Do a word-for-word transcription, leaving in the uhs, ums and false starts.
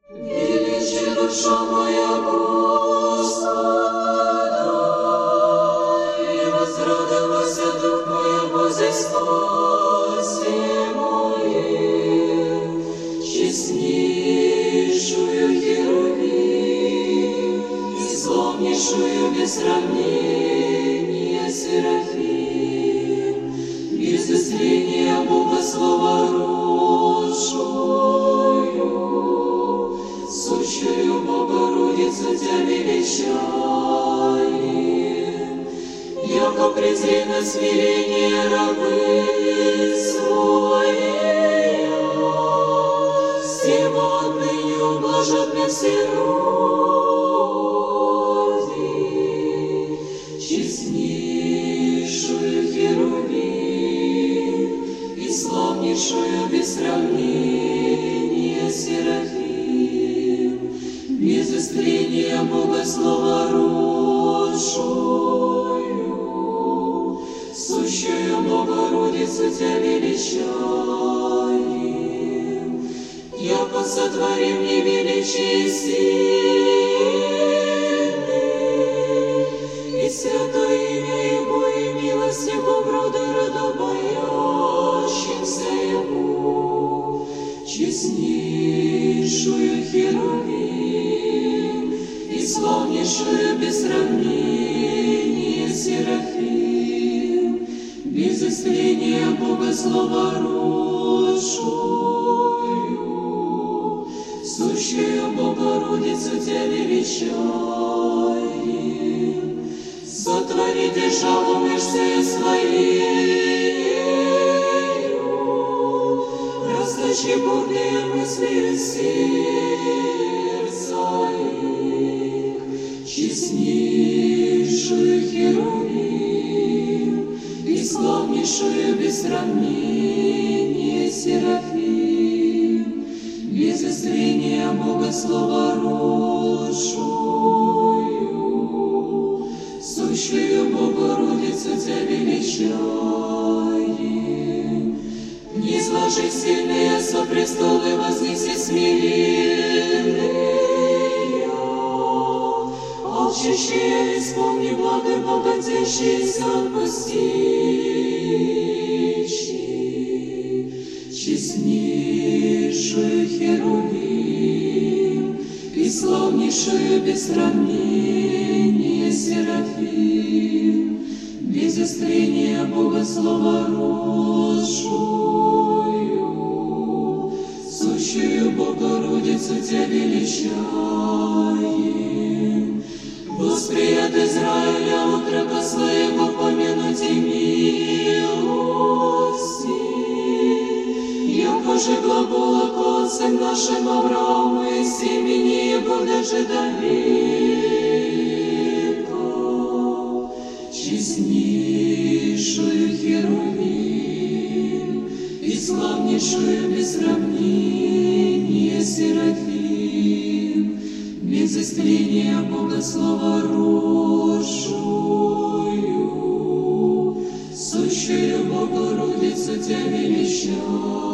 Величи душа моя Господа, и возрадовался дух мой о Бозе спасе моем, честнейшую Херувим и славнейшую без сравнения Серафим, без исцеления Бога словородшую, сущую Богородицу Тебя величаем, яко презренно смирение рабы своей, всем отныне ублажат мне все роды, честнейшую Херувим и славнейшую без сравнения Серафим, без истления Бога словородшую, сущую Богородицу Тебя величаем, яко сотворим мне величие силы, и святое имя Его и милость Его в роды родов боящимся Его, честнейшую Херувим и славнейшую без сравнения Серафим, без истления Бога словородшую, сущую Богородицу Тебя величаем, сотвори державу мышцею Своею, расточи бурные мысли сердца их, честнейшую Херувим и славнейшую без сравнения Серафим, без истления Бога словородшую, сущую Богородицу Тебя величаем, низложи сильные со престолы, вознеси смиренные, алчащие исполни благо, богатейшиеся отпустичи, честнейшую Херувим и славнейшую без сравнения Серафим, без истления Бога словородшую, сущую Богородицу Тебя величаем, восприят Израиля утрока Своего помянуть и милости, яко же глагола к отцам нашим Аврааму и семени Его даже до века, честнейшую Херувим и славнейшую без сравнения Серафим, без истления Бога словородшую, сущую Богородицу Тебя величаем.